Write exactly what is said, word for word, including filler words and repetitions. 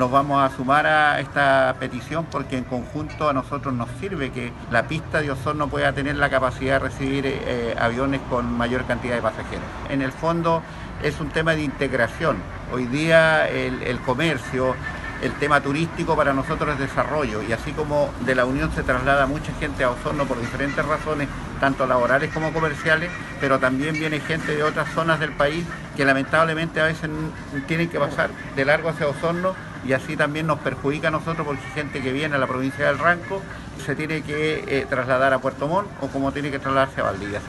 nos vamos a sumar a esta petición porque en conjunto a nosotros nos sirve que la pista de Osorno pueda tener la capacidad de recibir eh, aviones con mayor cantidad de pasajeros. En el fondo es un tema de integración. Hoy día el, el comercio, el tema turístico para nosotros es desarrollo, y así como de la Unión se traslada mucha gente a Osorno por diferentes razones, tanto laborales como comerciales, pero también viene gente de otras zonas del país que lamentablemente a veces tienen que pasar de largo hacia Osorno, y así también nos perjudica a nosotros porque gente que viene a la provincia del Ranco se tiene que eh, trasladar a Puerto Montt o como tiene que trasladarse a Valdivia.